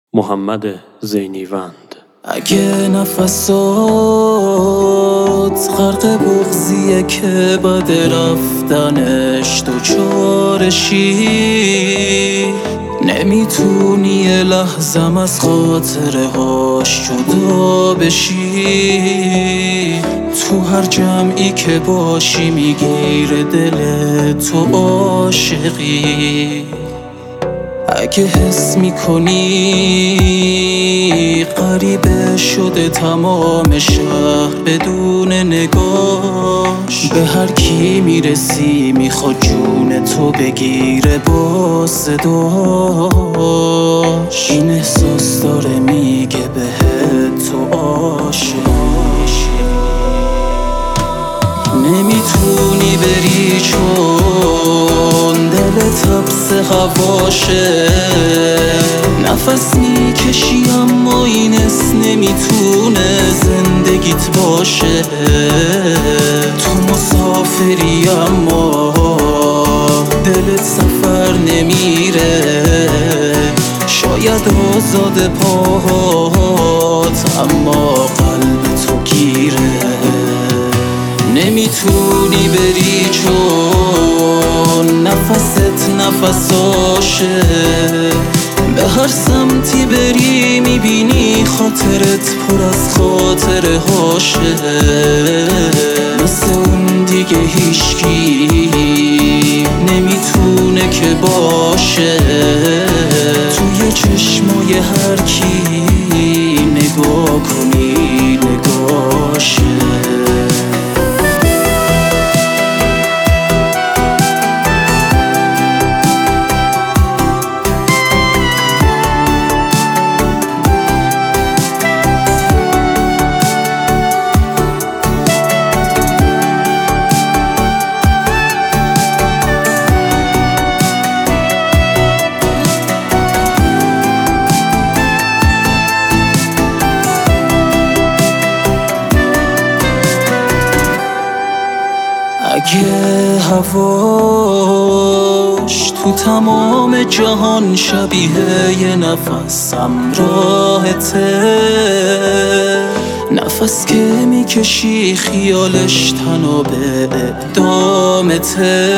محمد زینیوند. اگه نفسات غرق بغضیه که بعد رفتنش دوچارشی، نمیتونی یه لحظم از خاطره هاش جدا بشی. تو هر جمعی که باشی میگیره دل تو عاشقی. اگه حس میکنی غریبه شده تمام شهر بدون نگاش، به هر کی میرسی میخواد جون تو بگیره با صداش. این احساس داره میگه بهت تو عاشقی. نمیتونی بری چون دلت حبس هواشه، نفس میکشی اما این حس نمیتونه زندگیت باشه. تو مسافری اما دلت سفر نمیره، شاید آزاد پاهات اما قلب تو گیره. نمیتونی بری چون نفست نفساشه، به هر سمتی بری میبینی خاطرت پر از خاطره هاشه. مثل اون دیگه هیچکی نمیتونه که باشه، توی چشمای هر کی نگاه کنی نگاشه. اگه هواش تو تمام جهان شبیه یه نفس همراهته، نفس که میکشی خیالش تنها به اعدامته،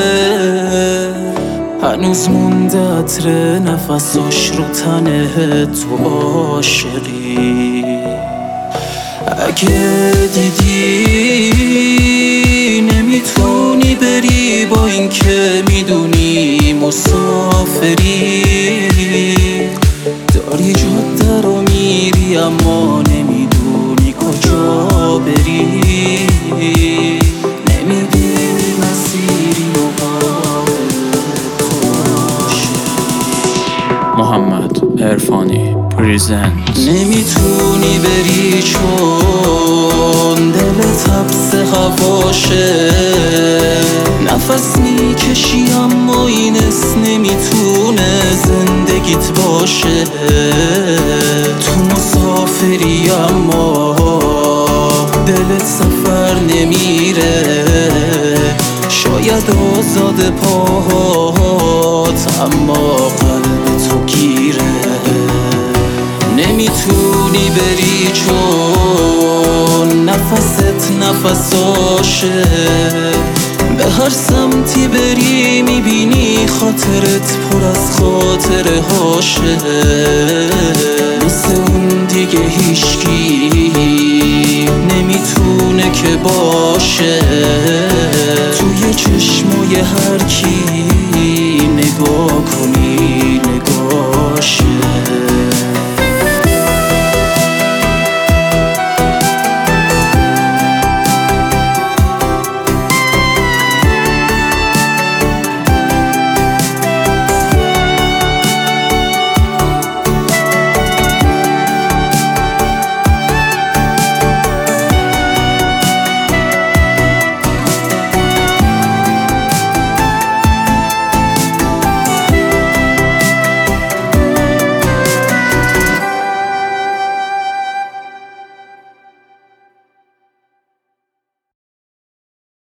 هنوز مونده عطر نفساش رو تنه تو عاشقی. اگه دیدی نمیتونی بری با این که میدونی مسافری، داری جاده رو میری اما نمیدونی کجا بری. نمیدونی مسیری و محمد عرفانی پریزنت. نمیتونی بری چون دلت حبس هواشه، نفس میکشی اما این حس نمیتونه زندگیت باشه. تو مسافری اما دلت سفر نمیره، شاید آزاد پاهات اما قلب تو گیره. نمیتونی بری چون نفست نفساشه، به هر سمتی بری میبینی خاطرت پر از خاطره هاشه. مثل اون دیگه هیچکی نمیتونه که باشه،